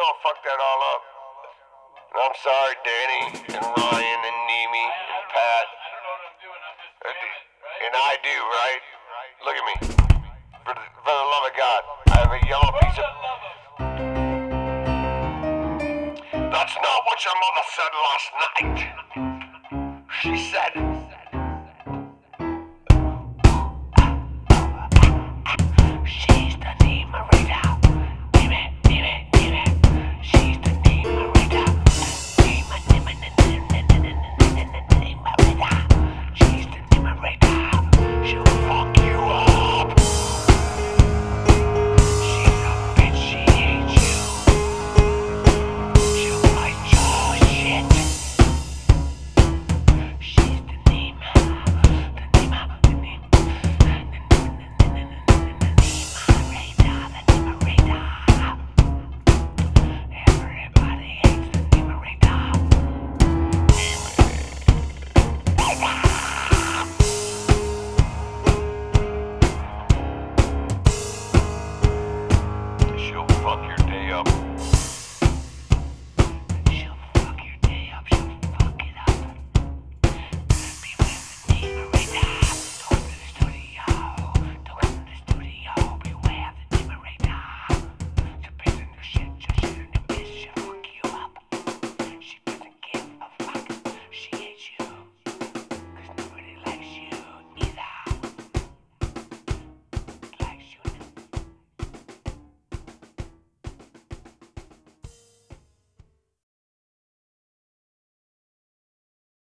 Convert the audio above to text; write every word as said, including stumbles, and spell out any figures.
gonna fuck that all up. And I'm sorry, Danny and Ryan and Nemi and Pat. I don't know what I'm doing. I'm just doing it, right? And I do, right? Look at me. For the, for the love of God, I have a yellow For piece the of... love of... That's not what your mother said last night. She said... She's the Nemerita. Neme, Neme, Neme. She's the Nemerita. Neme, Neme, Nemerita. She's the Nemerita. She'll fuck you up. She's a bitch, she hates you. She'll bite your shit. She's the Nema, the Nema, the Nema, the Nemerita, the Nemerita. Everybody hates the Nemerita. She'll fuck your day up.